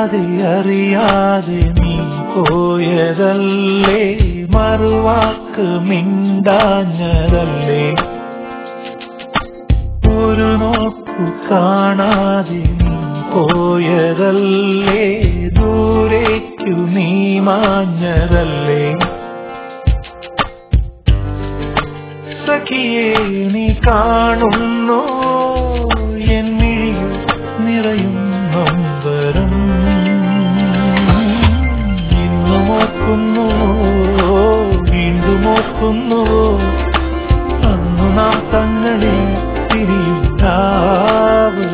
അറിയാതെ നീ പോയതല്ലേ, മറുവാക്ക് മിണ്ടാഞ്ഞതല്ലേ, ഒരു നോക്കു കാണാതെ നീ പോയതല്ലേ, ദൂരേക്കു നീ മാഞ്ഞതല്ലേ. സഖിയേ നീ കാണുന്നു എന്നിൽ നിറയും നൊമ്പരം, ഇന്നും ഓർക്കുന്നു വീണ്ടും ഓർക്കുന്നു അന്നു നാം തങ്ങളിൽ തിരിയും രാവ്.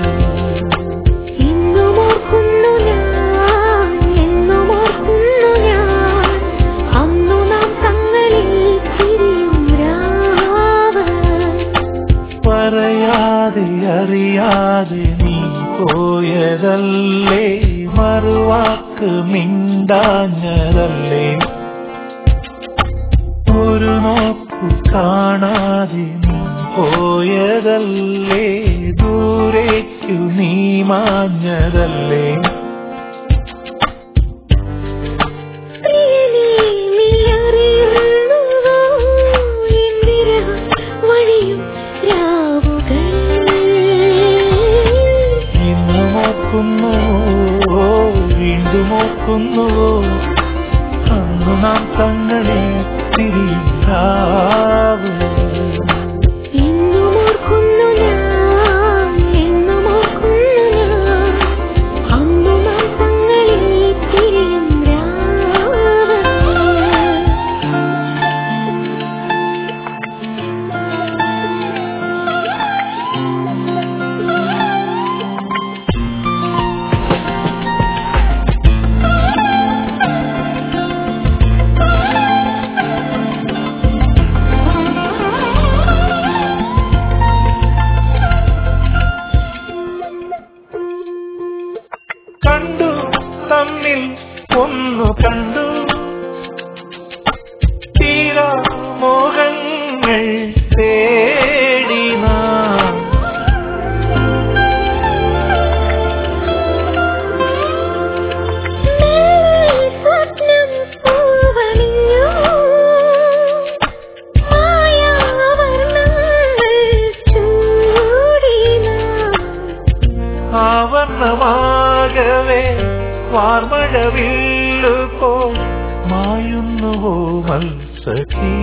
അറിയാതെ നീ പോയതല്ലേ, മറുവാക്ക് മിണ്ടാഞ്ഞതല്ലേ, ഒരു നോക്കു കാണാതെ നീ പോയതല്ലേ, ദൂരേക്കു നീ മാഞ്ഞതല്ലേ. വീണ്ടും ഓർക്കുന്നു അന്നു നാം തങ്ങളിൽ തിരിയും രാവ്. കണ്ടു തമ്മിൽ ഒന്നു കണ്ടു, തീരാ മോഹങ്ങൾ തേടി നാം, ആവർണമാകവേ വാർമഴവില്ലു പോൽ മായുന്നുവോ മത്സഖി.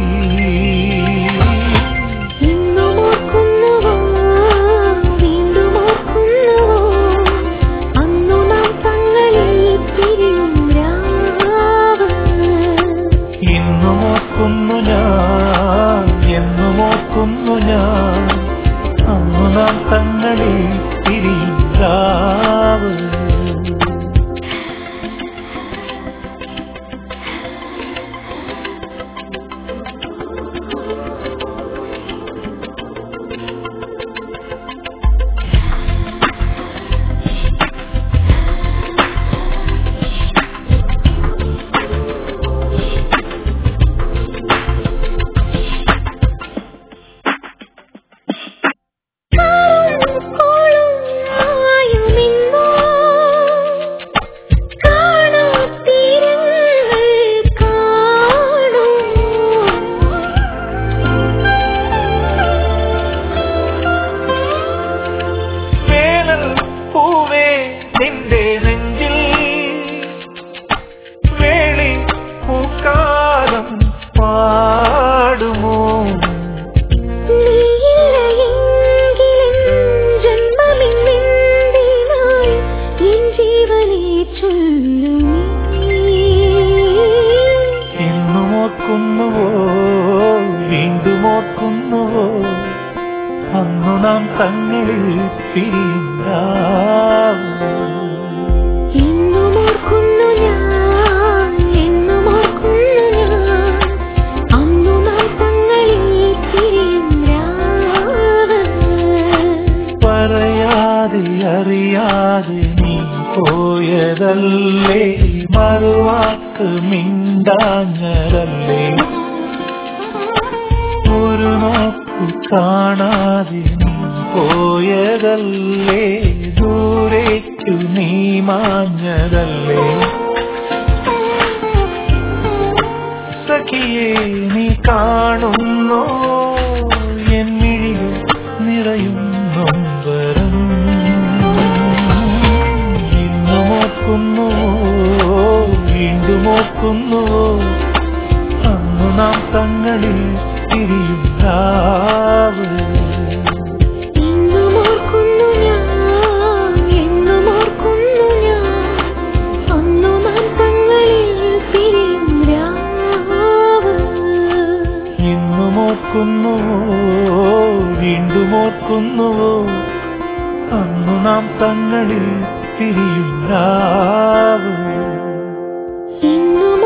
ഇന്നും ഓർക്കുന്നു ഞാൻ, എന്നും ഓർക്കുന്നു ഞാൻ അന്നു നാം തങ്ങളിൽ തിരിയും രാവ്. വീണ്ടും ഓർക്കുന്നുവോ അന്നു നാം തങ്ങളിൽ പിരിയും രാവ്. അറിയാതെ നീ പോയതല്ലേ, മറുവാക്ക് മിണ്ടാഞ്ഞതല്ലേ, ഒരു നോക്കു കാണാതെ നീ പോയതല്ലേ, ദൂരേക്കു നീ മാഞ്ഞതല്ലേ. പ്രിയേ നീ കാണുന്നോ എൻ മിഴികൾ നിറയും നൊമ്പരം ഇന്നും ഓർക്കുന്നു വീണ്ടും ഓർക്കുന്നു അന്നു നാം തങ്ങളിൽ തിരിയും രാവ് വീണ്ടും ഓർക്കുന്നുവോ അന്നു നാം തങ്ങളിൽ തിരിയും രാവ്